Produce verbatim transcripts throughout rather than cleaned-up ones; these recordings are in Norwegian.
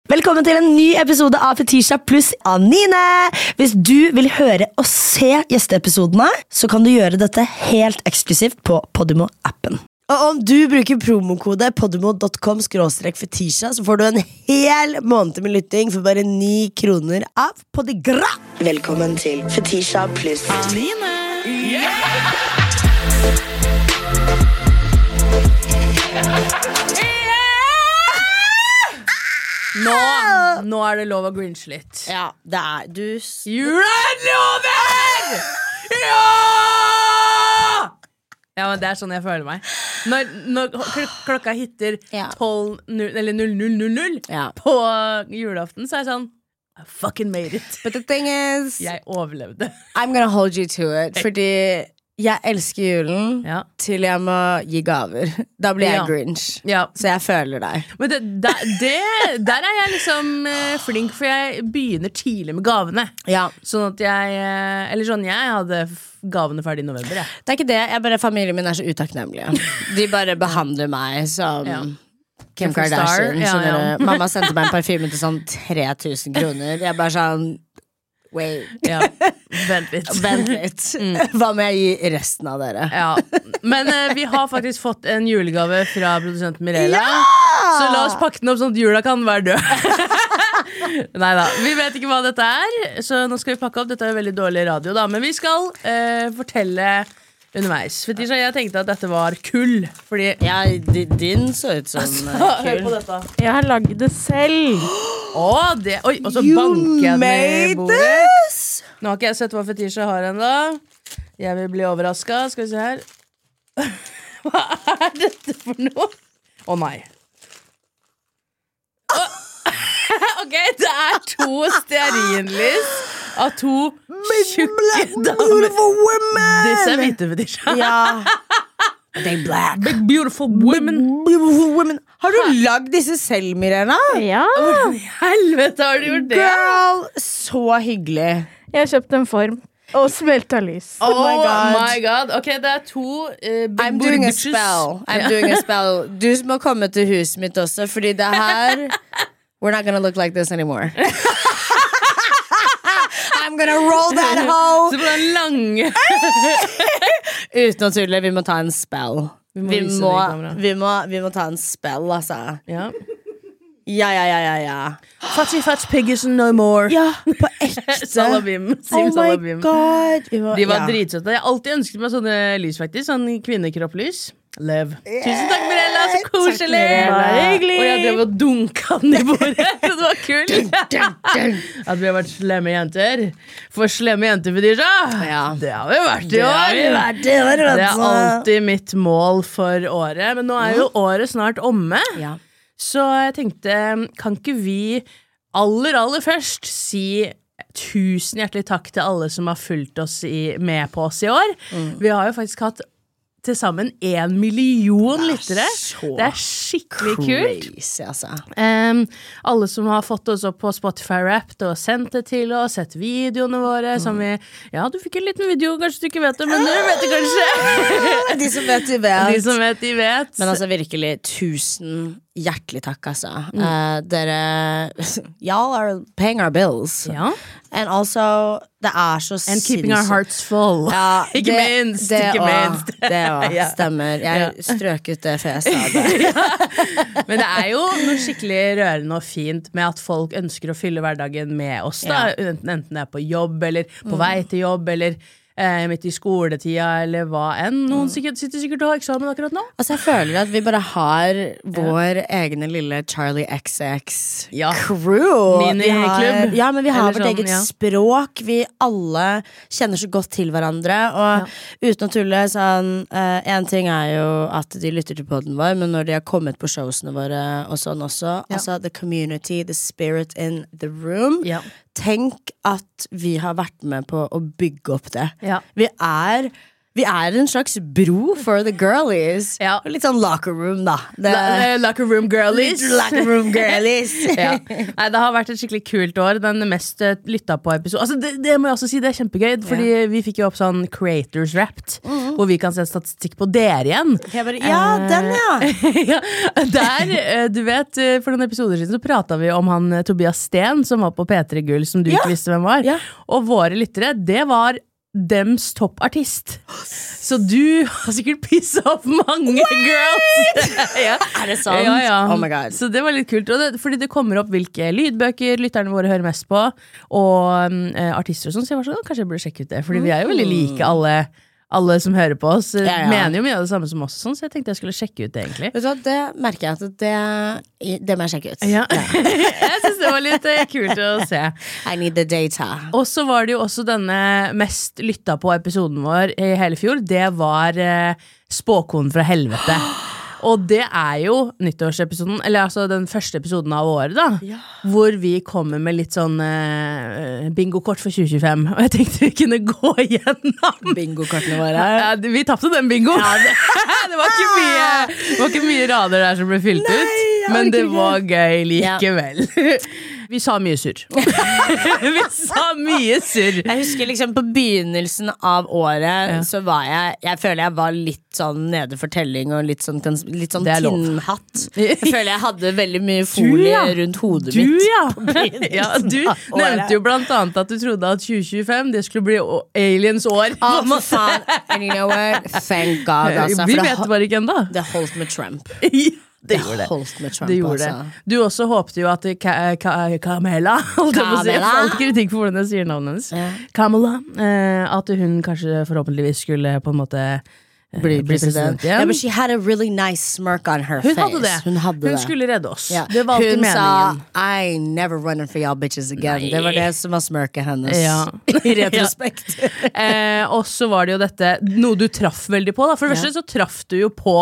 Velkommen til en ny episode av Fetisha pluss Anine. Hvis du vil høre og se gjesteepisodene, så kan du gjøre dette helt eksklusivt på Podimo-appen. Og om du bruker promokode podimo punktum com skråstrek fetisha, så får du en hel måned med lytting for bare ni kroner av Podigra. Velkommen til Fetisha pluss Anine. Yeah! Nå, nå er det lov å grinche litt. Ja, det er du. Jula er lover! Ja! Ja, men det er sånn jeg føler meg. Når, når klokka hitter tolv eller null null null null ja. På julaften, så er jeg sånn I fucking made it. But the thing is, jeg overlevde. I'm gonna hold you to it. Fordi jeg elsker julen ja. Til jeg må gi gaver. Da blir jeg ja. Grinch ja. Så jeg føler deg. Men det, det, det, der er jeg liksom eh, flink, for jeg begynner tidlig med gavene ja. Sånn at jeg eh, Eller sånn, jeg hadde gavene ferdig i november ja. Det er ikke det, jeg bare, familien min er så utakknemlige. De bare behandler meg som ja. Kim Kardashian ja, ja. Mamma sendte meg en parfyme til sånn tre tusen kroner. Jeg bare sånn wait, ja. Vent litt, Vent litt. Mm. Hva må jeg gi resten av dere? Ja. Men eh, vi har faktisk fått en julegave fra produsenten Mirella ja! Så la oss pakke den opp sånn at jula kan være død. Neida, vi vet ikke hva dette er. Så nå skal vi pakke opp, dette er veldig dårlig radio da. Men vi skal eh, fortelle underveis. Fetisha, jeg tenkte at dette var kull fordi ja, din så ut som altså, hør på dette. Jeg har laget det selv. Åh, det, oi, og så banker jeg den i bordet. Nå har ikke jeg sett hva Fetisha har enda. Jeg vil bli overrasket. Skal vi se her. Hva er dette for noe? Å nei. Oh. Ok, det er to stearinlys av to tjukke damer. Disse er hvite, Fetisha. Ja. They black. Big beautiful women. Big beautiful women. Har du lagd disse selv, Mirena? Ja. Hvordan i helvete har du gjort det? Girl, så hyggelig. Jeg har kjøpt en form og smelta lys. Oh, oh my, god. my god. Ok, det er to uh, I'm doing a spell. I'm doing a spell. Du må komme til huset mitt også, fordi det her we're not gonna look like this anymore. I'm gonna roll that hoe. Så på den lange uten å tulle, vi må ta en spell. Vi må, vi må, vi må, vi må ta en spell, altså. Ja. Ja, ja, ja, ja, ja. Fatty fat pig is no more. Ja, på ekte. Salabim. Oh my god. Var, De var ja. Dritsøtte. Jeg har alltid ønsket meg sånne lys, faktisk. Sånn kvinnekropplys. Lev. Yeah. Tusen takk, Mirella, så koselig. Og jeg drev og dunka den i bordet. Så det var kult. At vi har vært slemme jenter. For slemme jenter, Fetisha. Ja. Det har vi vært i år. Det, vært i år det er alltid mitt mål for året. Men nå er jo året snart omme. Ja. Så jeg tenkte, kan ikke vi aller, aller først si tusen hjertelig takk til alle som har fulgt oss i, med på oss i år. Mm. Vi har jo faktisk hatt til sammen en million lyttere. Det er skikkelig crazy, kult. Altså. Um, alle som har fått oss opp på Spotify-Wrapped og sendt det til oss, sett videoene våre, mm. som vi, ja, du fikk en liten video, kanskje du ikke vet det, men du vet det kanskje. De som vet, de vet. De som vet, de vet. Men altså virkelig, tusen hjertelig takk, altså. Mm. Uh, dere, y'all are paying our bills. Ja. And also, det er så And keeping our hearts full. Ja, ikke det, minst. Det ikke også, minst. Det også, ja. Stemmer. Jeg ja. Strøk ut det fjeset av det. Ja. Men det er jo noe skikkelig rørende og fint med at folk ønsker å fylle hverdagen med oss, da. Ja. Enten det er på jobb, eller på mm. vei til jobb, eller eh, midt i skoletida, eller hva enn. Noen mm. sikkert, sitter sikkert og har eksamen akkurat nå. Altså, jeg føler at vi bare har vår ja. egne lille Charlie X X ja. crew. Miniklubb. Ja, men vi har vårt sånn, eget ja. språk. Vi alle kjenner så godt til hverandre. Og ja. uten å tulle, sånn, uh, en ting er jo at de lytter til podden vår, men når de har kommet på showsene våre og sånn også, ja. altså the community, the spirit in the room, ja. tenk at vi har vært med på å bygge opp det. Ja. Vi er Vi er en slags bro for the girlies. Ja. Litt sånn locker room, da. Det, La- Locker room girlies. Litt locker room girlies. Ja. Nei, det har vært et skikkelig kult år. Den mest uh, lytta på episode altså, det, det må jeg også si, det er kjempegøy. Fordi ja. vi fikk jo opp sånn Creators Wrapped, mm. hvor vi kan se statistikk på dere igjen. Bare, ja, uh, den, ja. ja. Der, uh, du vet, uh, for noen episoder siden så pratet vi om han uh, Tobias Sten, som var på P tre Gull, som du ja. ikke visste hvem var. Ja. Og våre lyttere, det var dems toppartist. Så du har sikkert pisset opp mange What? girls. ja. Er det sant? Ja, ja. Oh my god. Så det var litt kult. Og det, fordi det kommer opp hvilke lydbøker lytterne våre hører mest på, og um, artister og sånn. Så jeg var sånn, kanskje jeg burde sjekke ut det. Fordi vi er jo veldig like alle. Alle som hører på oss ja, ja. mener jo mye av det samme som oss, sånn, så jeg tenkte jeg skulle sjekke ut det egentlig. Vet du hva, det merker jeg at det, det må jeg sjekke ut. Ja. Ja. jeg synes det var litt uh, kult å se. I need the data. Og så var det jo også denne mest lytta på episoden vår i hele fjor. Det var uh, Spåkonen fra helvete. Og det er jo nyttårsepisoden, eller altså den første episoden av året da, ja. hvor vi kommer med litt sånn uh, bingokort for tjue tjuefem, og jeg tenkte vi kunne gå igjennom bingokortene våre. Ja, vi tappte den bingo. Ja, det, det, var ikke mye, det var ikke mye rader der som ble fylt Nei, ut, men det var gøy likevel. Ja. Vi sa mye surr. Vi sa mye surr. Jeg husker liksom på begynnelsen av året, ja. så var jeg, jeg føler jeg var litt sånn nede for telling, og litt sånn, litt sånn tinnhatt. Jeg føler jeg hadde veldig mye folie ja. rundt hodet du, mitt. Ja. På ja, du nevnte jo blant annet at du trodde at tjue tjuefem, det skulle bli aliens år. Å, oh, for faen. And you know what? Thank God, altså. Vi vet bare ikke enda. Det holdt med Trump. Det gjorde det. Trump, det, gjorde altså. det. Du også håpte jo at ka ka Kamela holdt jeg på å si. Jeg får alltid kritikk for hvordan jeg sier navnet hennes. Ja. Kamala. Eh, at hun kanskje forhåpentligvis skulle på en måte eh, bli president. igjen. Yeah, but she had a really nice smirk on her hun face. Hadde det. Hun hadde hun det. skulle redde oss. Ja. Det var alltid hun meningen. Sa I ain't never running for y'all bitches again. Nei. Det var det som var smirket hennes. Ja. I retrospekt. eh, og så var det jo dette noe du traff veldig på da. For det ja. første så traff du jo på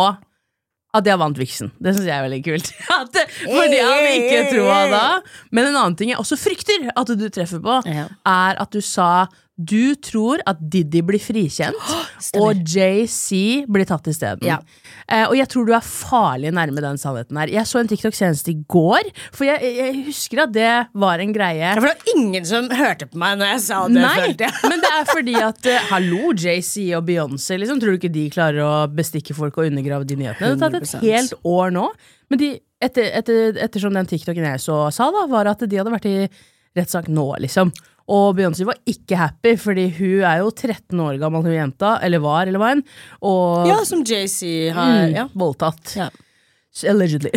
at jeg vant Vixen. Det synes jeg er veldig kult. At, for det hadde jeg ikke troa da. Men en annen ting jeg også frykter at du treffer på, ja. er at du sa du tror at Diddy blir frikjent, og J C blir tatt i stedet. Ja. Eh, og jeg tror du er farlig nærme den sannheten her. Jeg så en TikTok senest i går, for jeg, jeg husker at det var en greie. Ja, for det var ingen som hørte på meg når jeg sa det. Nei, men det er fordi at uh, hallo, J C og Beyoncé, liksom, tror du ikke de klarer å bestikke folk og undergrave de nyhetene? Det har tatt et helt år nå. Men de, etter, etter, ettersom den TikToken jeg så sa da, var at de hadde vært i rettssak nå, liksom. Og Beyoncé var ikke happy, fordi hun er jo tretten år gammel, hun jenta, eller var, eller var en. Og, ja, som J C har mm, ja. voldtatt. Ja. Allegedly.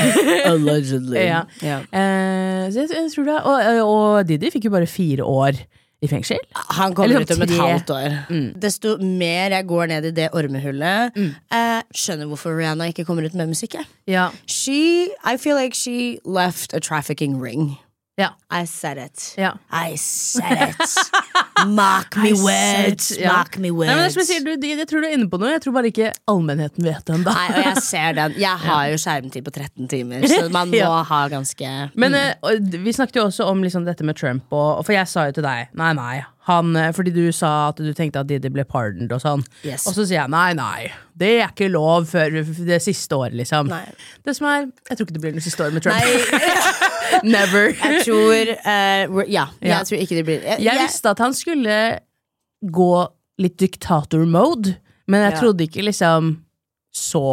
Allegedly. Ja. Ja. Eh, så jeg, jeg tror det. Og, og Diddy fikk jo bare fire år i fengsel. Han kommer ut om et halvt år. Mm. Desto mer jeg går ned i det ormehullet, mm. eh, skjønner hvorfor Rihanna ikke kommer ut med musikk. Ja. She, I feel like she left a trafficking ring. Ja. I said it. Ja. I said it. Mock me words. Ja. Mock me words. Nei, men det er som jeg sier, du, jeg tror du er inne på noe. Jeg tror bare ikke allmennheten vet det enda. Nei, og jeg ser den. Jeg har jo skjermtid på tretten timer, så man må ja. ha ganske Men uh, vi snakket jo også om liksom, dette med Trump, og, for jeg sa jo til deg nei, nei. Han, fordi du sa at du tenkte at Diddy ble pardoned og sånn. Yes. Og så sier jeg nei, nei. Det er ikke lov før det siste året, liksom. Nei. Det som er jeg tror ikke det blir det siste året med Trump. Never. Jeg tror uh, Ja, jeg ja. tror ikke det blir Jeg, jeg visste at han skulle gå litt diktator-mode, men jeg ja. trodde ikke liksom så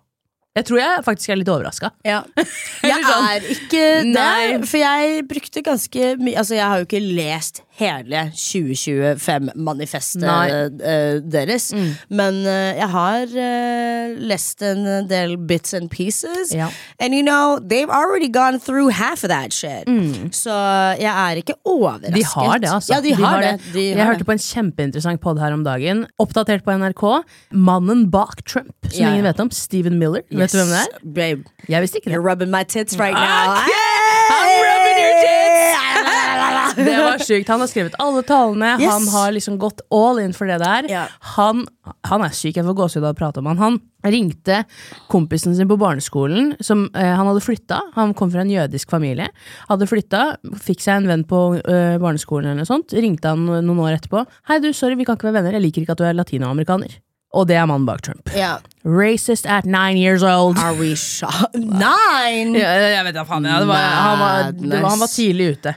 Jeg tror jeg faktisk er litt overrasket. Ja. Jeg er ikke det, for jeg brukte ganske mye Altså jeg har jo ikke lest hele tjue tjuefem-manifestet uh, deres, mm. men uh, jeg har uh, lest en del bits and pieces, ja. and you know, they've already gone through half of that shit. Mm. Så jeg er ikke overrasket. De har det, altså. Ja, de, de har, har det. det. De jeg har hørte det. på en kjempeinteressant podd her om dagen, oppdatert på N R K. Mannen bak Trump, som ja, ingen vet om, Stephen Miller. Yes. Vet du hvem det er? Babe, jeg visste ikke det. You're rubbing my tits right now. Okay. I'm rubbing your tits! Det var er sykt. Han har skrevet alle talene, Yes. han har liksom gått all in for det der. Ja. Han, han er syk, jeg får gåsehud av å prate om han. Han ringte kompisen sin på barneskolen, som eh, han hadde flyttet. Han kom fra en jødisk familie. Hadde flyttet, fikk seg en venn på eh, barneskolen eller noe sånt. Ringte han noen år etterpå. Hei du, sorry, vi kan ikke være venner. Jeg liker ikke at du er latinoamerikaner. Og det er mannen bak Trump. Ja. Racist at nine years old. Are we shocked? Nine? Ja, jeg vet da faen, ja. det var, han, var, det var, han var tidlig ute.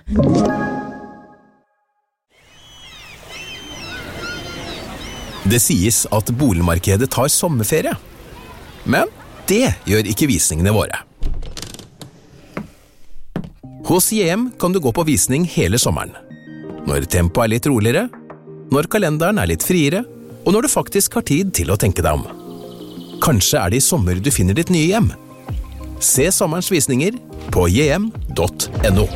Det sies at boligmarkedet tar sommerferie. Men det gjør ikke visningene våre. Hos J M kan du gå på visning hele sommeren. Når tempoet er litt roligere, når kalenderen er litt friere, og når du faktisk har tid til å tenke deg om. Kanskje er det i sommer du finner ditt nye hjem. Se sommerens visninger på j m punktum n o.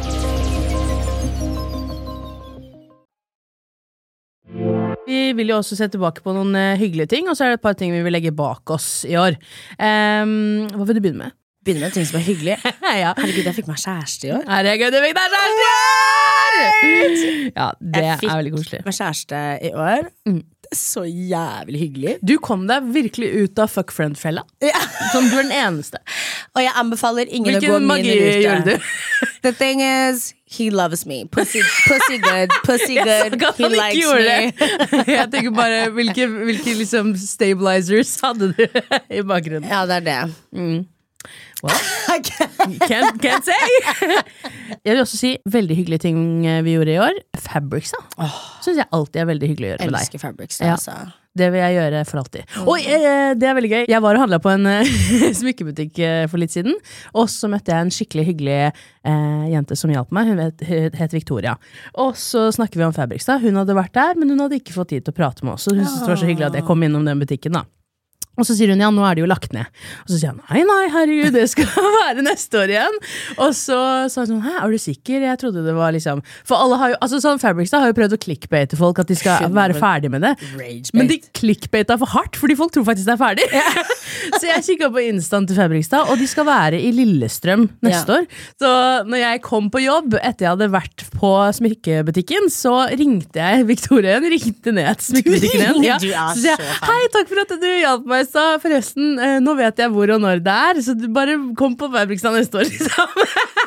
Vi vil jo også se tilbake på noen uh, hyggelige ting, og så er det et par ting vi vil legge bak oss i år. Um, hva vil du begynne med? Begynner med en ting som er hyggelig. ja. Herregud, jeg fikk meg kjæreste i år. Herregud, du fikk deg kjæreste i år! Ja, det Jeg er fikk veldig koselig. meg kjæreste i år. Mm. Det er så jævlig hyggelig. Du kom deg virkelig ut av fuck friend-fella. Ja. Som du er den eneste. Og jeg anbefaler ingen å gå Hvilken min magi rute. gjør du? The thing is, he loves me. Pussy, pussy good, pussy good. Jeg sa He han ikke likes gjorde me. det. Jeg tenker bare, hvilke, hvilke liksom stabilizers hadde du i bakgrunnen? Ja, det er det. Mm. Well, can't, can't say. Jeg vil også si veldig hyggelige ting vi gjorde i år. Fabrics da oh. Synes jeg alltid er veldig hyggelig å gjøre med deg. Elsker Fabrics da, Ja. altså. Det vil jeg gjøre for alltid. mm. Og eh, det er veldig gøy. Jeg var og handlet på en eh, smykkebutikk eh, for litt siden, og så møtte jeg en skikkelig hyggelig eh, jente som hjalp meg. Hun het, het Victoria. Og så snakker vi om Fabrics da. Hun hadde vært der, men hun hadde ikke fått tid til å prate med oss. Så hun syntes det var så hyggelig at jeg kom innom den butikken da. Og så sier hun, ja, nå er det jo lagt ned. Og så sier han, nei, nei, herregud, det skal være neste år igjen. Og så sa hun sånn, hæ, er du sikker? Jeg trodde det var liksom... For alle har jo, altså sånn Fabrics da, har jo prøvd å clickbaite folk at de skal være ferdig med det. Men de clickbaita for hardt, fordi folk tror faktisk det er ferdig. Så jeg kikket på Instant til Fabrics da, og de skal være i Lillestrøm neste Ja. år. Så når jeg kom på jobb, etter jeg hadde vært på smykkebutikken, så ringte jeg Victoria igjen, ringte ned til smykkebutikken igjen. Ja. Du er Så sier jeg, så fan. hei, takk for at du hjalp meg. Så forresten, eh, nå vet jeg hvor og når det er, så du bare kom på Fabrics da neste år, liksom.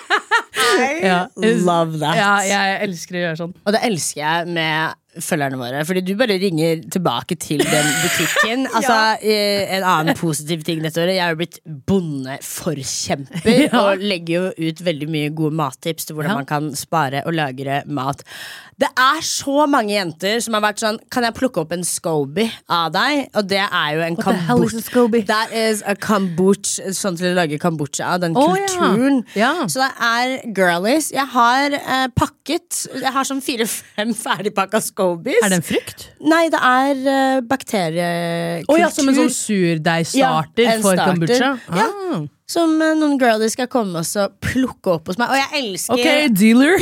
I Ja. love that. Ja, jeg elsker å gjøre sånn. Og det elsker jeg med følgerne våre, fordi du bare ringer tilbake til den butikken. Altså, eh, en annen positiv ting dette året, jeg har jo blitt bondeforkjemper, Ja. og legger jo ut veldig mye gode mattips til hvordan Ja. man kan spare og lagre mat. Det er så mange jenter som har vært sånn, kan jeg plukke opp en Scoby av deg? Og det er jo en What the hell is a Scoby? That is a kombucha, sånn til å lage kombucha av den Å, ja. kulturen. Ja. Så det er girlies. Jeg har eh, pakket, jeg har sånn fire-fem ferdigpakka Scobies. Er det en frukt? Nei, det er uh, bakteriekultur. Å ja, som en sånn surdeigstarter Ja, en for starter. kombucha? Ja. Ah. Som eh, noen girlies skal komme og så plukke opp hos meg. Og jeg elsker Ok, dealer.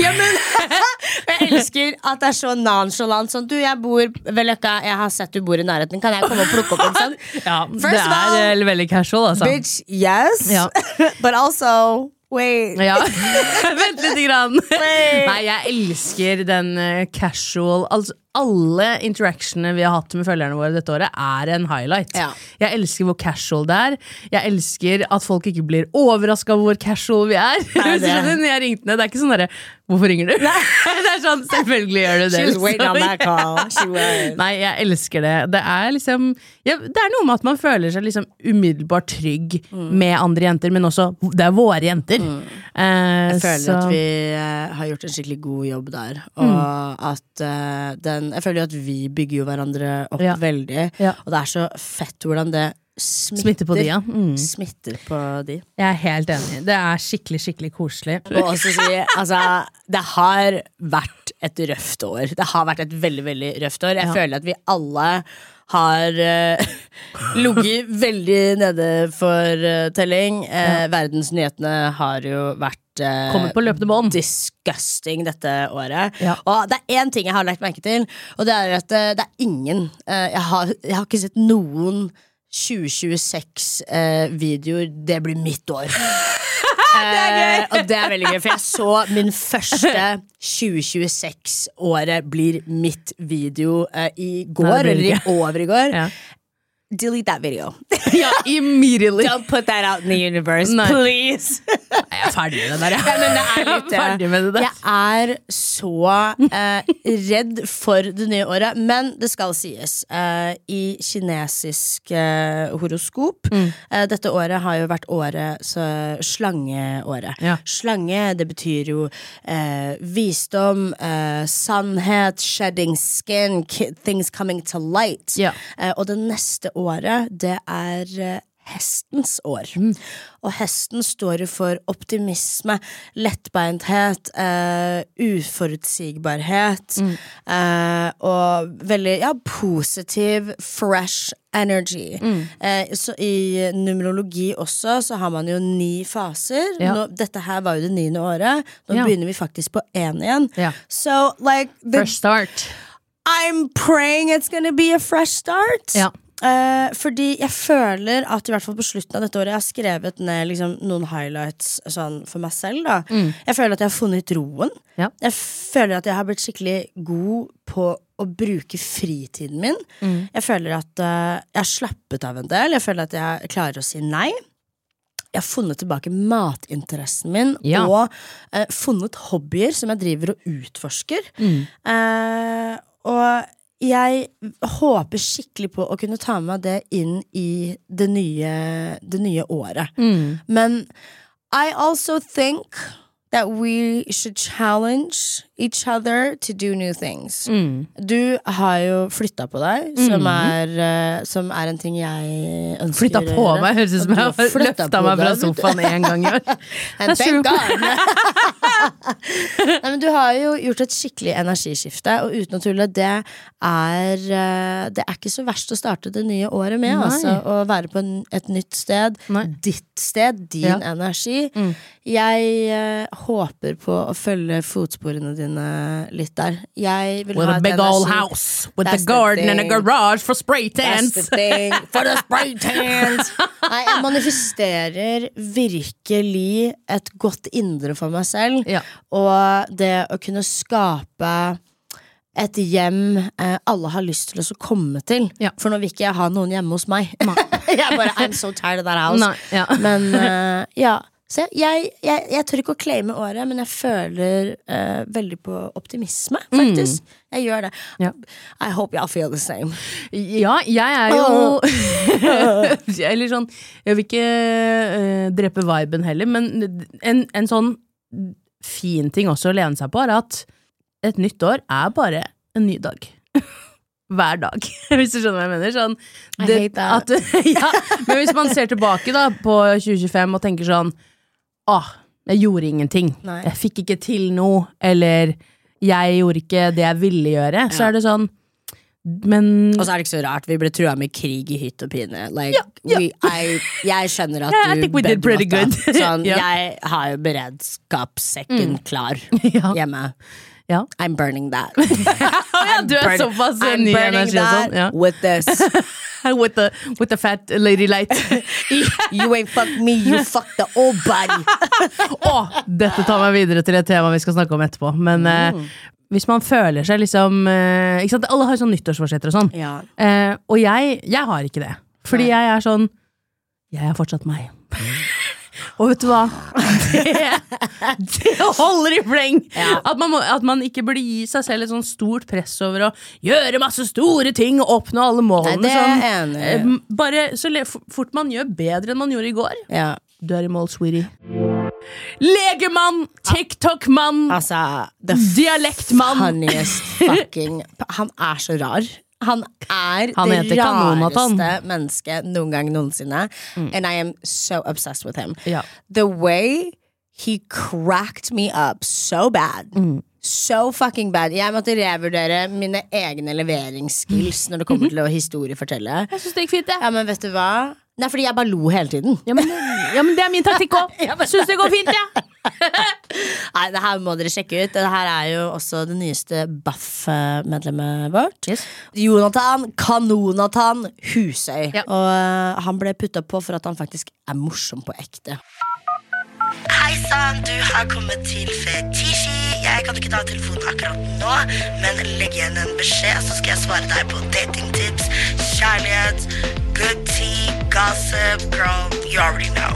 Jeg elsker at det er så nonchalant. Sånn, du, jeg bor ved Løkka, jeg har sett du bor i nærheten. Kan jeg komme og plukke opp en sånn? Ja, First det of all, er eh, veldig casual, altså. Bitch, yes. Ja. But also, wait. Ja, vent litt grann. Nei, jeg elsker den eh, casual, altså alle interactionene vi har hatt med følgerne våre dette året er en highlight. Ja. Jeg elsker hvor casual det er. Jeg elsker at folk ikke blir overrasket over hvor casual vi er. Nei, det- Når jeg ringte ned, det er ikke sånn der, hvorfor ringer du? Det er sånn, selvfølgelig gjør du det. She was waiting on liksom. that call. She was. Nei, jeg elsker det. Det er liksom ja, det er noe med at man føler seg liksom umiddelbart trygg med andre jenter, men også det er våre jenter. Eh, Jeg føler så- at vi eh, har gjort en skikkelig god jobb der. Og at eh, den Jeg føler jo at vi bygger jo hverandre opp Ja. veldig. Ja. Og det er så fett hvordan det smitter, Smitter på de, ja. Mm. Smitter på de. Jeg er helt enig. Det er skikkelig, skikkelig koselig. Og også si, altså, det har vært et røft år. Det har vært et veldig, veldig røft år. Jeg Ja. føler at vi alle har uh, ligget veldig nede for uh, telling. Uh, Verdensnyhetene har jo vært uh, Kommet på løpende bånd. disgusting dette året. Ja. Og det er én ting jeg har lagt merke til, og det er at uh, det er ingen uh, jeg, har, jeg har ikke sett noen tjue tjueseks-videoer. Det blir mitt år. det er gøy. Uh, og det er veldig gøy, for jeg så min første tjue tjueseks-året blir mitt video uh, i går, eller i over i går. Ja. Delete that video. Ja, immediately. Don't put that out in the universe, Nei. Please. Jeg er ferdig med det der. Ja, men det er litt, jeg er ferdig med det der. Jeg er så uh, redd for det nye året, men det skal sies. Uh, I kinesisk uh, horoskop, mm. uh, dette året har jo vært året så slangeåret. Ja. Slange, det betyr jo uh, visdom, uh, sannhet, shedding skin, things coming to light. Ja. Uh, og det neste året, det er uh, hestens år. Mm. Og hesten står for optimisme, lettbeinthet, uh, uforutsigbarhet, mm. uh, og veldig, ja, positiv, fresh energy. Mm. Uh, så i numerologi også, så har man jo ni faser. Ja. Nå, dette her var jo det niende året. Nå ja. Begynner vi faktisk på en igjen. Ja. So, like, the, fresh start. I'm praying it's gonna be a fresh start. Ja. Uh, fordi jeg føler at i hvert fall på slutten av dette året jeg har skrevet ned liksom, noen highlights sånn, for meg selv da. Mm. Jeg føler at jeg har funnet roen. Ja. Jeg føler at jeg har blitt skikkelig god på å bruke fritiden min. Mm. Jeg føler at uh, jeg har slappet av en del. Jeg føler at jeg klarer å si nei. Jeg har funnet tilbake matinteressen min ja. Og uh, funnet hobbyer som jeg driver og utforsker. Mm. Uh, og jeg håper skikkelig på å kunne ta med meg det inn i det nye, det nye året. Mm. Men I also think that we should challenge each other to do new things. Mm. Du har jo flyttet på deg, mm. som, er, uh, som er en ting jeg ønsker Flyttet på å gjøre. Meg, høres ut som jeg har løftet meg fra sofaen en gang i år. And thank God! Nei, men du har jo gjort et skikkelig energiskifte, og uten å tulle, det er, uh, det er ikke så verst å starte det nye året med, altså, å være på en, et nytt sted, Nei. Ditt sted, din ja. Energi. Mm. Jeg uh, håper på å følge fotsporene dine litt der. Jeg vil with ha a big old house with That's a garden and a garage for spray tans. That's the thing. For the spray tans. Nei, jeg manifesterer virkelig et godt indre for meg selv, ja. Og det å kunne skape et hjem eh, alle har lyst til å komme til. Ja. For nå vil ikke jeg ha noen hjemme hos meg. Jeg bare, I'm so tired of that house. Nei, ja. Men uh, ja. Så jeg, jeg, jeg tør ikke å claime året, men jeg føler uh, veldig på optimisme, faktisk. Mm. Jeg gjør det. Ja. I hope y'all feel the same. Ja, jeg er jo oh. Eller sånn, jeg vil ikke uh, drepe viben heller, men en, en sånn fin ting også å lene seg på er at et nytt år er bare en ny dag. Hver dag, hvis du skjønner hva jeg mener sånn, det, I hate that at, ja, men hvis man ser tilbake da på tjue tjuefem og tenker sånn åh, jeg gjorde ingenting Nei. Jeg fikk ikke til noe eller jeg gjorde ikke det jeg ville gjøre ja. Så er det sånn men og så er det ikke så rart, vi ble trua med krig i hytt og pine like, ja, ja. We, I, jeg skjønner at yeah, du bedre sånn, ja. Jeg har jo beredskapssekken mm. klar ja. Hjemme ja. I'm burning that ja, du er burn- såpass I'm ny burning energi that sånn, ja. With this with, the, with the fat lady light You ain't fuck me, you fuck the old body Åh, dette tar meg videre til et tema vi skal snakke om etterpå men mm. eh, hvis man føler seg liksom eh, ikke sant? Alle har sånn nyttårsforsetter og sånn ja. eh, og jeg, jeg har ikke det fordi Nei. Jeg er sånn jeg er fortsatt meg og vet du hva det, det holder i fleng ja. at, man må, at man ikke burde gi seg selv et sånn stort press over å gjøre masse store ting og oppnå alle målene Nei, det er sånn, eh, bare så le, fort man gjør bedre enn man gjorde i går ja. Du er i mål, sweetie Legemann, TikTok-mann altså, dialektmann funniest fucking han er så rar Han er Han det rareste mennesket noen gang noensinne mm. And I am so obsessed with him ja. The way he cracked me up so bad mm. So fucking bad Jeg måtte revurdere mine egne leveringsskills Når det kommer til å historiefortelle Jeg synes det gikk fint det Ja, men vet du hva? Nei, fordi jeg bare lo hele tiden Ja, men, ja, men det er min taktikk også Jeg synes det går fint, ja Nei, det her må dere sjekke ut Det her er jo også det nyeste Buff-medlemmet vårt yes. Jonathan, Kanonathan Husøy ja. Og uh, han ble puttet på for at han faktisk er morsom på ekte Hei sann, du har kommet til Fetisji. Jeg kan ikke ta telefonen akkurat nå, men legg igjen en beskjed, så skal jeg svare deg på datingtips, kjærlighet, good tea, gossip, girl, you already know.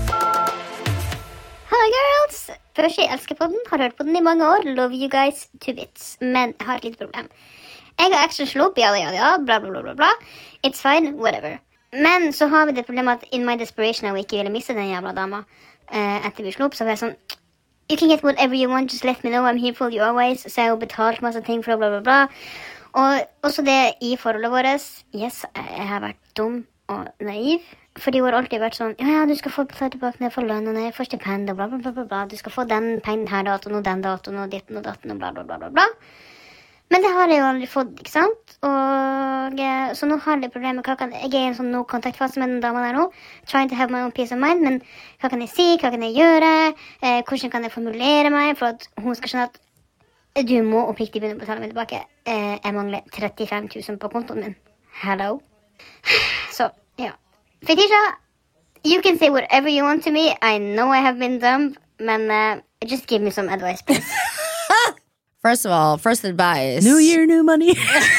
Hello girls! Først, jeg elsker på den, har hørt på den i mange år, love you guys to bits, men jeg har et lite problem. Jeg har action slope, ja, ja, ja, bla, bla, bla, bla, bla. It's fine, whatever. Men så har vi det problemet at in my desperation jeg ikke ville miste den jævla dama uh, etter vi slope, så var jeg sånn, you can get whatever you want, just let me know, I'm here for you always. Så jeg har betalt masse ting for bla, bla, bla. Og også det i forholdet vårt, yes, jeg har vært dum og naiv. For de har alltid vært sånn, ja, ja, du skal få betalt tilbake når jeg får lønn, og når jeg får stipend, og bla, bla, bla, bla, bla. Du skal få den pengen her datoen, og den datoen, og ditten og datten, og bla, bla, bla, bla, bla. Men det har jeg jo aldri fått, ikke sant? Og, så nå har jeg problemet, hva kan, jeg er i en sånn no-contact-fase med den dama der nå, trying to have my own peace of mind, men hva kan jeg si, hva kan jeg gjøre, eh, hvordan kan jeg formulere meg, for at hun skal skjønne at du må oppriktig begynne å betale meg tilbake. Eh, jeg mangler trettifem tusen på kontoen min. Hello? Så, ja. Fetisha, you can say whatever you want to me, I know I have been dumb, men uh, just give me some advice, please. First of all, first advice. New year, new money.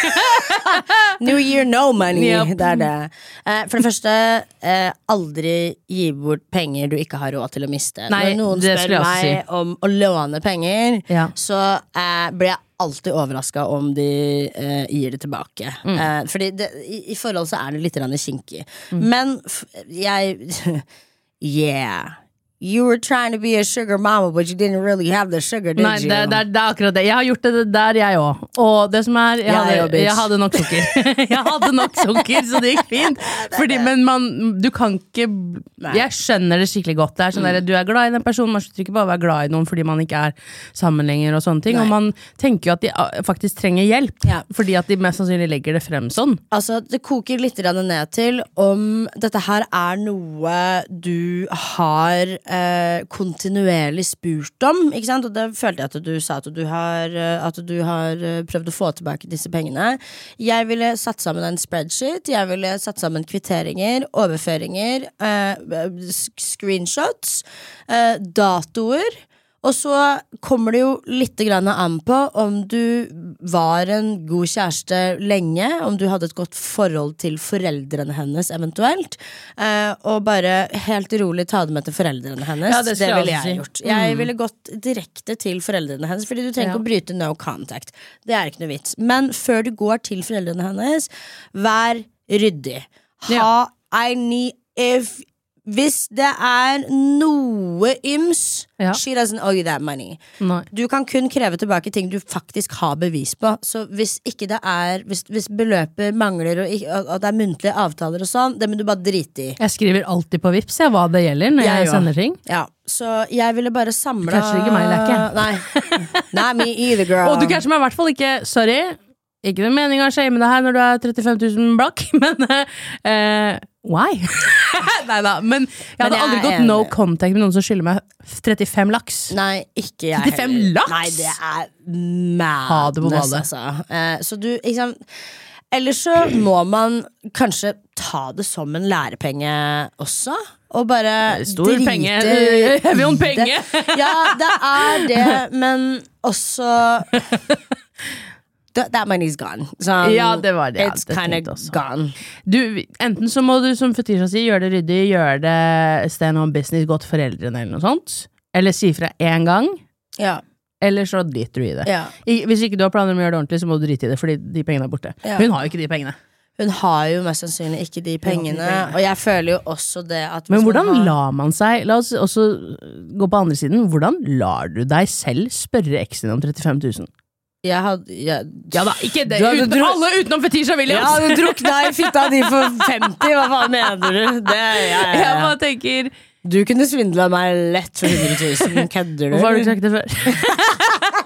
New year, no money. Yep. Det er det. Eh, for det første, eh, aldri gi bort penger du ikke har råd til å miste. Nei, Når noen det spør skulle jeg også meg si. om å låne penger, Ja. så eh, blir jeg alltid overrasket om de eh, gir det tilbake. Mm. Eh, fordi det, i, i forhold så er det litt kinkig. Mm. Men f jeg yeah. You were trying to be a sugar mama, but you didn't really have the sugar, did Nei, you? det, det, er, det er akkurat det. Jeg har gjort det der, jeg også. Og det som er, jeg, Jeg hadde, også, bitch. jeg hadde nok sukker. jeg hadde nok sukker, så det gikk fint. Fordi, men man, du kan ikke Jeg skjønner det skikkelig godt. Det er sånn der, du er glad i den personen, man slutter ikke bare å være glad i noen fordi man ikke er sammen lenger og sånne ting. Nei. Og man tenker jo at de uh, faktisk trenger hjelp, Ja. fordi at de mest sannsynlig legger det frem sånn. Altså, det koker litt grann ned til om dette her er noe du har eh, kontinuerlig spurt om, ikke sant? Og det følte jeg at du sa at du har, eh, at du har eh, prøvd å få tilbake disse pengene. Jeg ville satt sammen en spreadsheet, jeg ville satt sammen kvitteringer, overføringer, eh, screenshots, eh, datoer. Og så kommer det jo litt grann an på om du var en god kjæreste lenge, om du hadde et godt forhold til foreldrene hennes eventuelt, eh, og bare helt rolig ta det med til foreldrene hennes. Ja, det det skal jeg ville også jeg si. gjort. Jeg Mm. ville gått direkte til foreldrene hennes, fordi du trenger Ja. ikke å bryte no contact. Det er ikke noe vits. Men før du går til foreldrene hennes, vær ryddig. Ha, Ja. I need, if hvis det er noe yms, Ja. she doesn't owe you that money. Nei. Du kan kun kreve tilbake ting du faktisk har bevis på. Så hvis ikke det er Hvis, hvis beløpet mangler, og ikke- og at det er muntlige avtaler og sånn, det må du bare drite i. Jeg skriver alltid på Vips, ja, hva det gjelder når jeg, Jeg sender ting. Ja, så jeg ville bare samla Du catcher ikke meg, det er ikke. Nei. Not me either, girl. Og du catcher meg i hvert fall ikke, sorry. Ikke noe mening å shame det her når du er trettifem tusen blakk, men eh, why? Neida, men jeg hadde Men jeg aldri er gått enig. no contact med noen som skylder meg trettifem laks. Nei, ikke jeg trettifem heller. laks? Nei, det er madness, Ha det på badet. altså. Eh, så du, liksom Ellers så må man kanskje ta det som en lærepenge også. Og bare Stor drite penge. Heavy on i det. penge. Ja, det er det, men også That, that money's gone. Sånn, Ja, det var det jeg It's hadde kind tenkt of også. gone. Du, enten så må du, som Fetisha sier, gjøre det ryddig, gjøre det stand on business, gå til foreldrene eller noe sånt. Eller si fra en gang. Ja, Eller så driter du i det. ja. I, hvis ikke du har planer om å gjøre det ordentlig, så må du drite i det, fordi de pengene er borte. Ja. Hun har jo ikke de pengene. Hun har jo mest sannsynlig ikke de pengene, pengene. og jeg føler jo også det at Men hvis man hvordan har- lar man seg, la oss også gå på andre siden, hvordan lar du deg selv spørre eksen om trettifem tusen? Jeg hadde jeg, Ja da, ikke det, Du hadde uten, dro- alle utenom Fetisha Williams! Ja, du drukna i fitta di for femti, hva faen mener du? Det, ja, ja, Jeg ja. bare tenker, Du kunne svindla meg lett for hundre tusen, kødder du? hvorfor har du ikke sagt det før?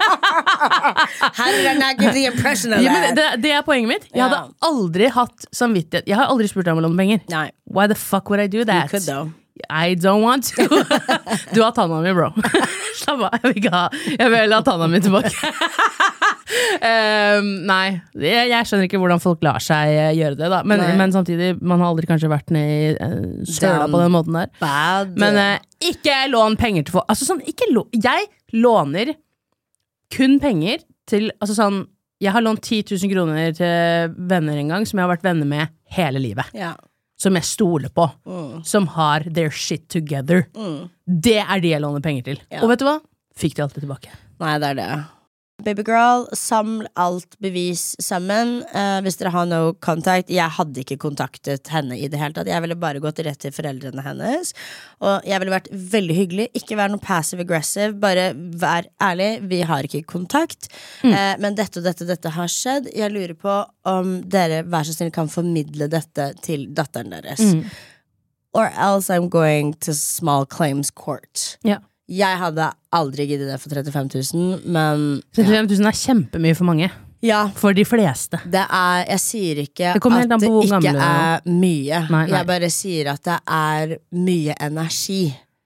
How did I not give the impression of Ja, men that? det, det er poenget mitt. Jeg Ja. hadde aldri hatt samvittighet. Jeg har aldri spurt deg om å låne penger. Nei, Why the fuck would I do you that? could though. I don't want to. Du har tanna mi, bro. Slapp av, jeg vil ikke ha Jeg vil ha tanna mi tilbake. um, Nei, jeg, jeg skjønner ikke hvordan folk lar seg uh, gjøre det da. Men, men samtidig, man har aldri kanskje vært ned i uh, søla på den måten der. Bad. Men uh, ikke lån penger til folk. Altså sånn, ikke lå Jeg låner kun penger til, altså sånn, jeg har lånt ti tusen kroner til venner en gang, som jeg har vært venner med hele livet. Ja. Som jeg stoler på. Mm. Som har their shit together. Mm. Det er de jeg låner penger til. Ja. Og vet du hva? Fikk de alltid tilbake. Nei, det er det. Babygirl, saml alt bevis sammen. Uh, hvis dere har no contact. Jeg hadde ikke kontaktet henne i det hele tatt. Jeg ville bare gått rett til foreldrene hennes. Og jeg ville vært veldig hyggelig. Ikke være noe passive-aggressive. Bare vær ærlig. Vi har ikke kontakt. Mm. Uh, men dette og dette, dette har skjedd. Jeg lurer på om dere vær så snill kan formidle dette til datteren deres. Mm. Or else I'm going to small claims court. Ja. Jeg hadde aldri giddet det for trettifem tusen, men trettifem tusen er kjempemye for mange. Ja. For de fleste. Det er, jeg sier ikke det at det ikke gamle, er mye. Nei, nei. Jeg bare sier at det er mye energi.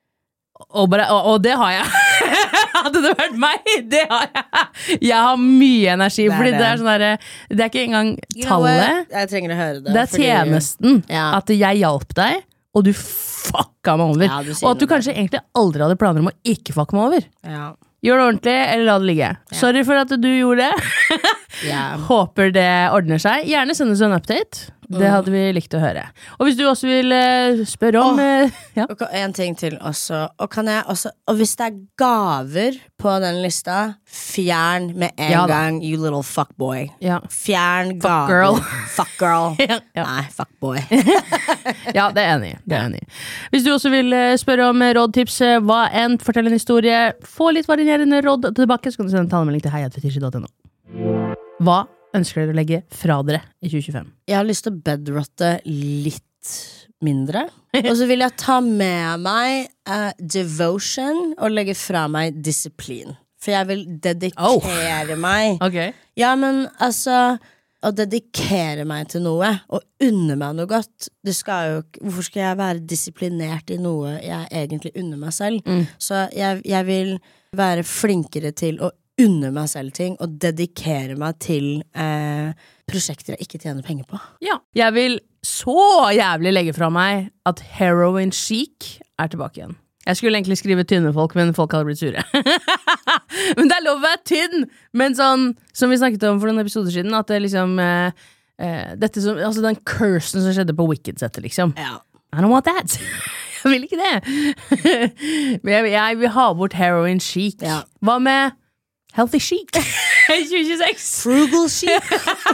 Og, bare, og, og det har jeg. Hadde det vært meg, det har jeg. Jeg har mye energi, det fordi det. det er sånn der, det er ikke engang tallet. Jeg trenger å høre det. Det er fordi, tjenesten. Ja. At jeg hjalp deg, og du fucka meg over. Ja, og at du kanskje det. egentlig aldri hadde planer om å ikke fucke meg over. Ja. Gjør det ordentlig, eller la det ligge. Ja. Sorry for at du gjorde det. Ja. Håper det ordner seg. Gjerne send oss en update. Det hadde vi likt å høre. Og hvis du også vil uh, spørre om oh, uh, ja. Og en ting til også. Og, kan jeg også. Og hvis det er gaver på den lista, fjern med en ja, gang, you little fuckboy. Ja. Fjern fuck gaver. Girl. Fuck girl. Ja. Nei, fuckboy. Ja, det er enig. Det er enig. Hvis du også vil uh, spørre om rådtips, uh, hva enn, fortell en historie, få litt varinerende råd tilbake, så kan du sende en talemelding til hei at fetishy punktum no. Hva ønsker dere å legge fra dere i tjue tjuefem? Jeg har lyst til å bedrotte litt mindre. Og så vil jeg ta med meg uh, devotion og legge fra meg disiplin. For jeg vil dedikere oh. meg. Okay. Ja, men altså å dedikere meg til noe og unne meg noe godt. Det skal jo, hvorfor skal jeg være disiplinert i noe jeg egentlig unner meg selv? Mm. Så jeg, jeg vil være flinkere til å unne meg selv ting og dedikere meg til eh, prosjekter jeg ikke tjener penger på. Ja. Jeg vil så jævlig legge fra meg at heroin chic er tilbake igjen. Jeg skulle egentlig skrive tynne folk, men folk hadde blitt sure. Men det er lov å være tynn! Men sånn, som vi snakket om for noen episoder siden, at det liksom eh, eh, dette som, altså den cursen som skjedde på Wicked-settet, liksom. Ja. I don't want that! Jeg vil ikke det! Men jeg, jeg vil ha bort heroin chic. Ja. Hva med healthy chic? tjue tjueseks. Frugal chic.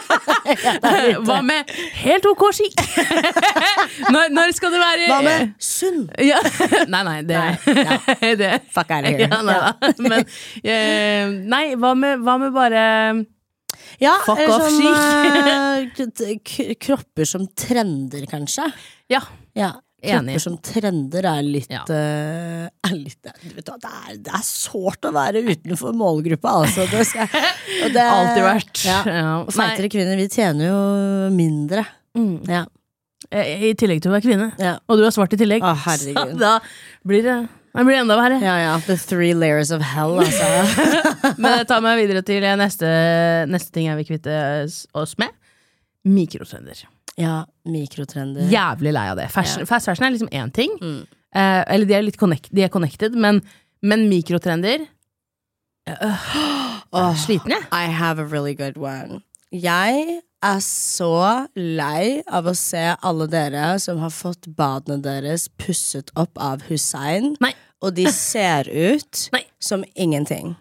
Hva med helt ok chic? når, når skal det være Hva med sunn? Ja. Nei, nei, det, nei, ja. det. Fuck out of here. Ja, nei, ja. Men, eh, nei, hva med, hva med bare ja, fuck off sånn, chic? uh, Kropper som trender, kanskje. Ja, ja. Enig. Kropper som trender er litt, ja. uh, er litt vet du, det, er, det er sårt å være utenfor målgruppa, altså. Det skal, og det, alltid vært. Ja. Ja. Og feitere kvinner, vi tjener jo mindre. Mm. Ja. I tillegg til å være kvinne. Ja. Og du er svart i tillegg. Å, herregud. Så da blir det, det blir enda verre. Ja, ja. The three layers of hell, altså. Men det tar meg videre til neste, neste ting jeg vil kvitte oss med. Mikrotrender. Ja, mikrotrender. Jævlig lei av det. Fashion, ja. Fast fashion er liksom én ting. Mm. Eh, eller de er litt connect, de er connected, men, men mikrotrender øh, oh, sliten jeg. I have a really good one. Jeg er så lei av å se alle dere som har fått badene deres pusset opp av Hussein. Nei. Og de ser ut Nei. Som ingenting.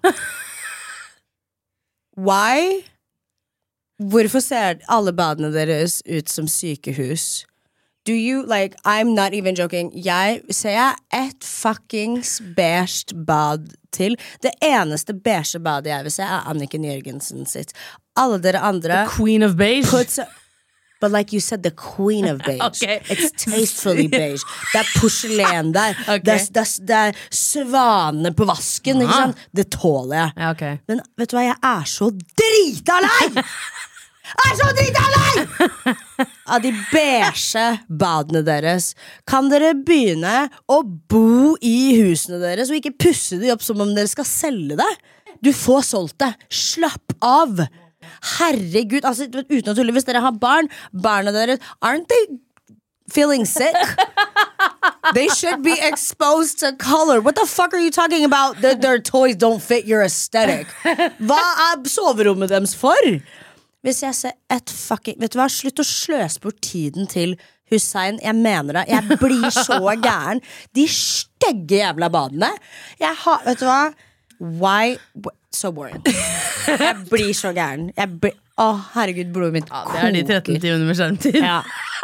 Why? Hvorfor ser alle badene deres ut som sykehus? Do you, like, I'm not even joking. Jeg ser jeg et fuckings beige bad til. Det eneste beige badet jeg vil se er Anniken Jørgensen sitt. Alle dere andre The queen of beige? Puts, but like you said, the queen of beige. Okay. It's tastefully beige. Det er porselen der. Okay. Det, er, det, er, det er svanene på vasken, ikke sant? Det tåler jeg. Ja, okay. Men vet du hva, jeg er så drita lei! Jeg er så drita lei! Av de beige badene deres. Kan dere begynne å bo i husene deres og ikke pusse de opp som om dere skal selge det? Du får solgt det. Slapp av. Herregud, altså, uten å tulle, hvis dere har barn, barna deres, aren't they feeling sick? They should be exposed to color. What the fuck are you talking about? That their toys don't fit your aesthetic. Hva er soverommet deres for? Hvis jeg ser et fucking, vet du hva, slutt å sløse bort tiden til Hussein, jeg mener det, jeg blir så gæren. De stygge jævla badene. Jeg har, vet du hva, why, so boring. Jeg blir så gæren. Jeg blir, å herregud, blodet mitt ja, det er de tretten timene med skjermtid. Ja.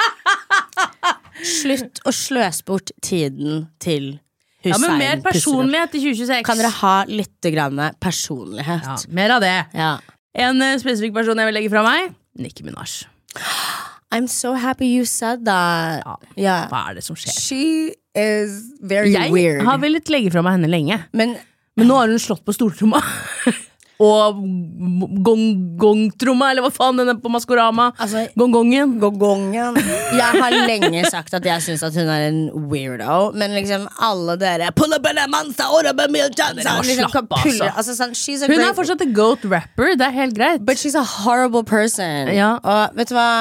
Slutt å sløse bort tiden til Hussein. Ja, men mer personlighet i tjue tjueseks. Kan dere ha litt grann personlighet? Ja, mer av det. Ja. En uh, spesifikk person jeg vil legge fra meg, Nicki Minaj. I'm so happy you said that. Ja. Ja. Hva er det som skjer? She is very jeg weird. Jeg har villet legge fra meg henne lenge. Men, men nå har hun slått på stortromma. Og gong-gong-tromma, eller hva faen den er på Maskorama. Altså, Gong-gongen. Gong-gongen. Jeg har lenge sagt at jeg synes at hun er en weirdo. Men liksom alle dere Pull up in a monster, or up a milk Johnson liksom, slapp, altså. altså, sånn, Hun great... er fortsatt en goat rapper. Det er helt greit. But she's a horrible person. Ja. Og vet du hva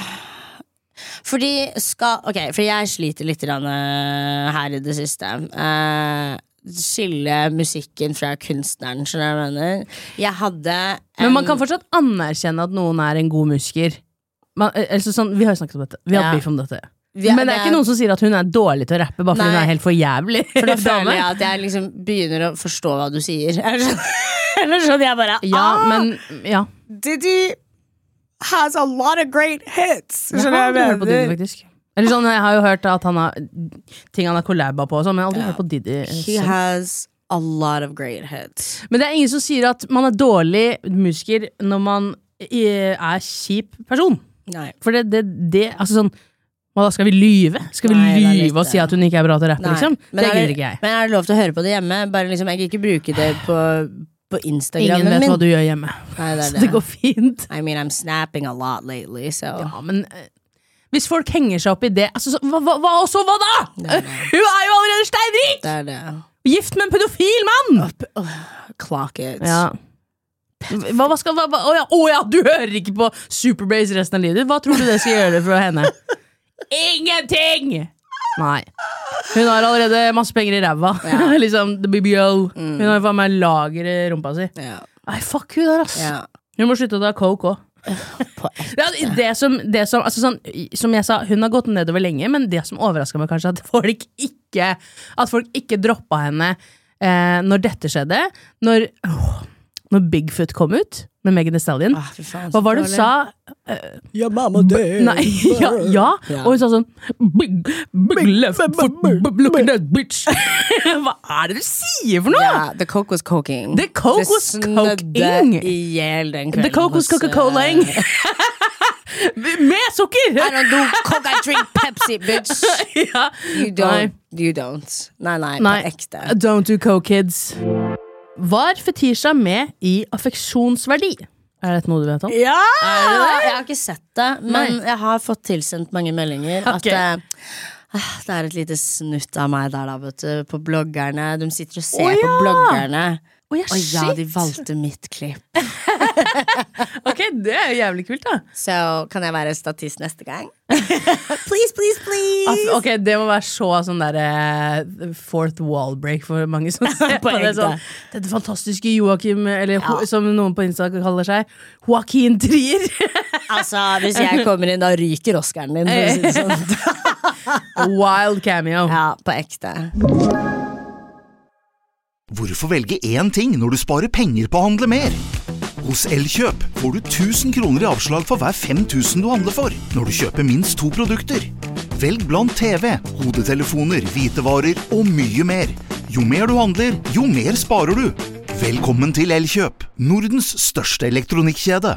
Fordi skal Ok, for jeg sliter litt grann, uh, her i det siste uh, skille musikken fra kunstneren, skjønner du hva jeg mener? Jeg hadde en... Men man kan fortsatt anerkjenne at noen er en god musiker. Man, altså sånn, vi har jo snakket om dette. Vi har Ja. beef om dette. Vi- Men det er ikke noen som sier at hun er dårlig til å rappe bare fordi Nei. hun er helt for jævlig. For da føler dame. jeg at jeg liksom begynner å forstå hva du sier. Eller sånn, eller sånn jeg bare Ja, ah, men ja. Diddy has a lot of great hits. Jeg Skjønner har du aldri hva hørt på jeg Diddy, mener? faktisk. Eller sånn, jeg har jo hørt at han har ting han har collabba på og sånn, men jeg har aldri Ja. hørt på Diddy. He Så. has a lot of great hits. Men det er ingen som sier at man er dårlig musiker når man eh, er kjip person. Nei. For det, det, det altså sånn hva da, skal vi lyve? Skal vi Nei, det er litt lyve og si det. at hun ikke er bra til å rappe, Nei. liksom? Men Det er gidder ikke jeg. Men er det lov til å høre på det hjemme? Bare liksom, jeg kan ikke bruke det på, på Instagrammen Ingen vet min. hva du gjør hjemme. Nei, det er Så det. det går fint. I mean, I'm snapping a lot lately, so Ja, men eh, hvis folk henger seg opp i det altså, så, hva, hva, hva, og så hva da? Nei, nei. Hun er jo allerede steinrik! det er det. Gift med en pedofil mann! Clock it. Ja. Hva, hva skal, hva, hva, å, ja, å ja, du hører ikke på Superbrace resten av livet. Hva tror du det skal gjøre for henne? Ingenting! Nei. Hun har allerede masse penger i ræva. Ja. liksom, the B B O. Hun har jo faen meg lager i rumpa si. Ja. Nei, fuck hun der, ass. Ja. Hun må slutte å ta coke òg. På Ja, det som, det som, altså sånn, som jeg sa, hun har gått nedover lenge, men det som overrasker meg kanskje, at folk ikke At folk ikke droppa henne eh, når dette skjedde. Når, åh, når Bigfoot kom ut med Megan Thee Stallion. Ah, fy faen, Hva var det hun sa? Ja, mamma, det Nei, ja, ja. Ja. Og hun sa sånn Big, big left foot, look at that bitch. Hva er det du sier for noe? Ja, the coke was coking. The coke was snødde coking. i hjel den kvelden. The coke was hos, Coca-Cola-ing. eh, Med sukker! I don't do coke, I drink Pepsi, bitch. ja. You don't. You don't. Nei, nei, Nei, på ekte. don't do coke, kids. Var Fetisha med i affeksjonsverdi? Er dette noe du vet om? Ja! Er det det? Jeg har ikke sett det, men jeg har fått tilsendt mange meldinger Ok. at eh, det er et lite snutt av meg der da, vet du, på bloggerne. De sitter og ser Å, ja! på bloggerne. Å ja, Og ja, shit! de valgte mitt klipp. Ok, det er jævlig kult da. Så kan jeg være statist neste gang? Please, please, please! At, ok, det må være så sånn der eh, fourth wall break for mange som ser på På det ekte. sånn. Dette fantastiske Joachim, eller ho, Ja. som noen på Insta kaller seg, Joaquin Trier. Altså, hvis jeg kommer inn, da ryker Oscaren din, for å si det sånn. Wild cameo. Ja, på ekte. Hvorfor velge én ting når du sparer penger på å handle mer? Hos Elkjøp får du tusen kroner i avslag for hver fem tusen du handler for, når du kjøper minst to produkter. Velg blant T V, hodetelefoner, hvitevarer og mye mer. Jo mer du handler, jo mer sparer du. Velkommen til Elkjøp, Nordens største elektronikkjede.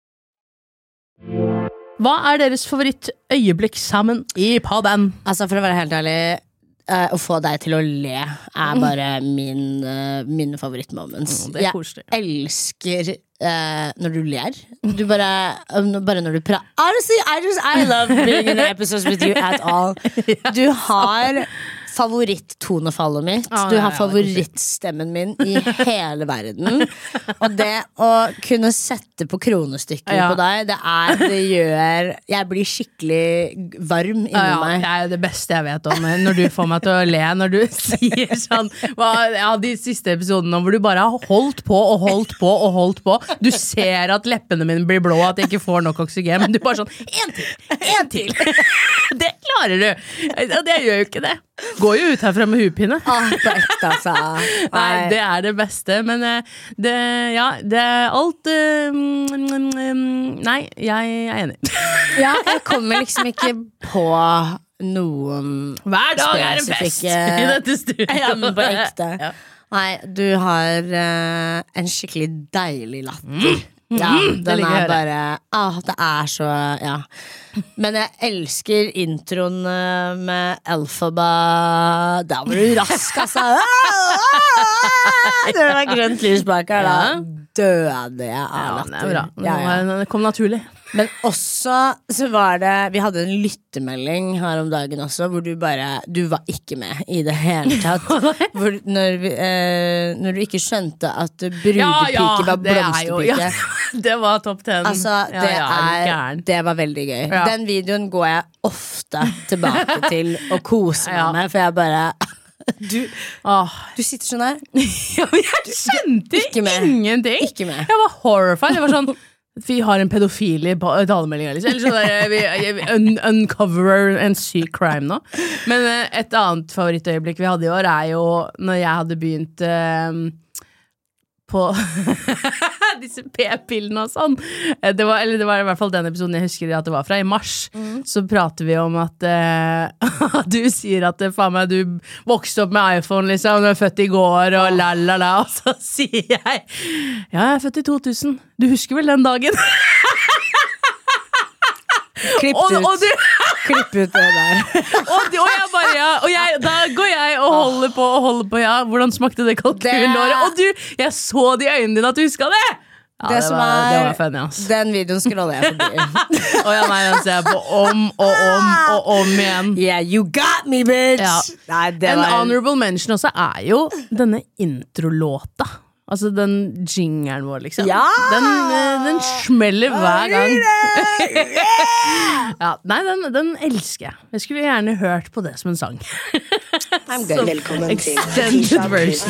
Hva er deres favorittøyeblikk sammen i podden? Altså, for å være helt ærlig, eh, å få deg til å le er bare min, uh, mine favorittmoments. Mm, det er Jeg koselig. elsker eh, når du ler. Du bare, um, bare når du prater. Honestly, I just I love being in episodes with you at all. Du har favoritt-tonefallet mitt. Ah, Du ja, har ja, favorittstemmen min i hele verden. Og det å kunne sette på kronestykker Ja. på deg, det er Det gjør Jeg blir skikkelig varm inni Ja, ja, meg. det er det beste jeg vet om når du får meg til å le, når du sier sånn hva, ja, de siste episodene hvor du bare har holdt på og holdt på og holdt på. Du ser at leppene mine blir blå, at jeg ikke får nok oksygen, men du bare sånn, en til, en til. Det klarer du. Og det gjør jo ikke det. Går jo ut herfra med hupinne. Ah, på ekte, altså. Nei, det er det beste, men eh, det, ja, det er alt eh, mm, mm, Nei, jeg er enig. Ja, jeg kommer liksom ikke på noen Hver dag er en fest spesifikke- i dette studiet. Ja, men på ekte. Ja. Nei, du har eh, en skikkelig deilig latter. Ja, det den liker jeg å er høre. bare ah, det er så Ja. Men jeg elsker introen eh, med Elphaba. Da var du rask, altså. Det var grønt lys bak her, da. Døde jeg av Ja, det er latter. bra. Ja, ja. Det kom naturlig. Men også så var det Vi hadde en lyttemelding her om dagen også, hvor du bare Du var ikke med i det hele tatt. Hvor, når, vi, eh, når du ikke skjønte at brudepike var det er jo blomsterpike. ja, Det var topp ten. Altså, Ja, det, ja, er du er, gæren? det var veldig gøy. Ja. Den videoen går jeg ofte tilbake til og koser meg Ja. med, for jeg bare Du, Åh. du sitter sånn her. Ja, men jeg skjønte Ikke med. ingenting. Ikke med. Jeg var horrified. Jeg var sånn vi har en pedofil i ba- talemeldinga, liksom. Eller sånn der, vi, vi un uncoverer en syk crime nå. Men eh, et annet favorittøyeblikk vi hadde i år, er jo når jeg hadde begynt eh, på disse p-pillene og sånn. Eh, Det var, eller det var i hvert fall den episoden jeg husker at det var fra, i mars. Så prater vi om at eh, du sier at eh, faen meg, du vokste opp med iPhone, liksom, du er født i går, og la la la, og så sier jeg ja, jeg er født i to tusen. Du husker vel den dagen? Klipp Og, ut. og, du, Klipp ut det der. og, du, og jeg bare, ja, og jeg, da går jeg og holder på og holder på, ja, hvordan smakte det kalkunlåret? Og du, jeg så det i øynene dine at du huska det! Ja, Det det, som var, det er- var funny, ass. Den videoen scroller jeg forbi. Og ja, nei, den ser jeg på om og om og om igjen. Yeah, you got me, bitch! Ja. Nei, det En var honorable mention også er jo denne introlåta. Altså den jingeren vår, liksom. Ja! Den, eh, den smeller hver gang. Ja, nei, den, den elsker jeg. Jeg skulle gjerne hørt på det som en sang. I'm good. Velkommen til Extended version.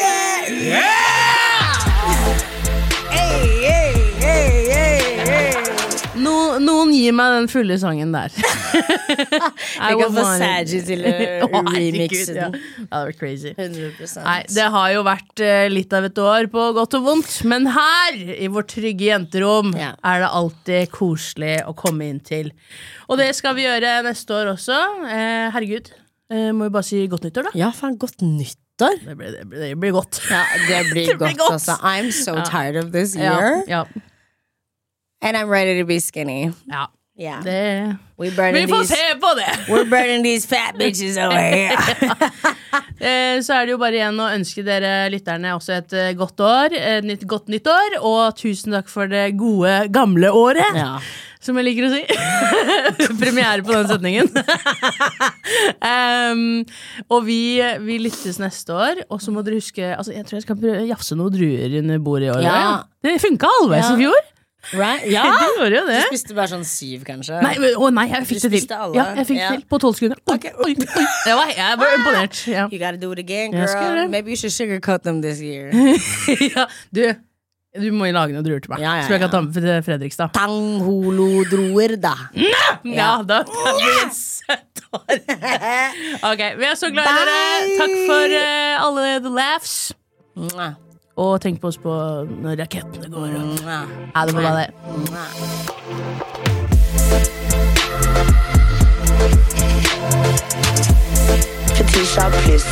No, noen gir meg den fulle sangen der. Vi kan få Saji til å Å, herregud, remixe ja. den. Ja, det var crazy. hundre prosent. Nei, det har jo vært eh, litt av et år på godt og vondt, men her, i vårt trygge jenterom, Ja. er det alltid koselig å komme inn til. Og det skal vi gjøre neste år også. Eh, herregud, eh, må vi bare si godt nyttår, da. Ja, faen, godt nyttår. Det blir, det blir, det blir godt. Ja, det blir Det blir godt, godt. altså. I'm so Ja. tired of this Ja, year. ja, And I'm ready to be skinny. ja. Yeah. Det, We vi burning får these, se på det! we're burning these fat bitches over here. Eh, Så er det jo bare igjen å ønske dere lytterne også et eh, godt år, et nytt, godt nytt år, og tusen takk for det gode, gamle året. Ja. Som jeg liker å si. Premiere på den setningen. um, og vi, vi lyttes neste år. Og så må dere huske altså, jeg tror jeg skal prøve å jafse noen druer under bordet i år. Ja. Det funka halvveis Ja. i fjor. Right? Ja. Det gjorde jo det. Du spiste bare sånn syv, kanskje? Nei, men, å nei, jeg fikk Du det til. spiste alle? Ja, jeg fikk Ja. det til på tolv sekunder. Oi, Ok. oi, oi. Jeg var, jeg var imponert. Ja. You gotta do it again, Jeg skal gjøre girl. det. Maybe you should sugarcoat them this year. ja, du, du må jo lage noen druer til meg, Ja, ja, som jeg kan ja. ta med til Fredrikstad. Tangholodroer, da. Ja, da blir det et søtt år. Ok, vi er så glad i dere. Bye. Takk for eh, alle the laughs. Mwah. Og tenk på oss på når rakettene går. Og... Mwah. Ha det bra, det. Mwah. Fetisha pluss.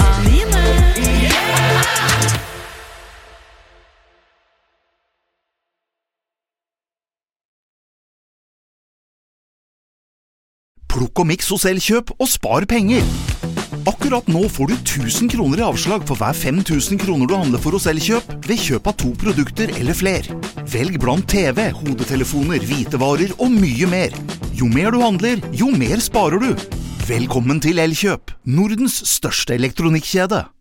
Plukk og miks hos Elkjøp og spar penger. Akkurat nå får du tusen kroner i avslag for hver fem tusen kroner du handler for hos Elkjøp ved kjøp av to produkter eller fler. Velg blant T V, hodetelefoner, hvitevarer og mye mer. Jo mer du handler, jo mer sparer du. Velkommen til Elkjøp, Nordens største elektronikkjede.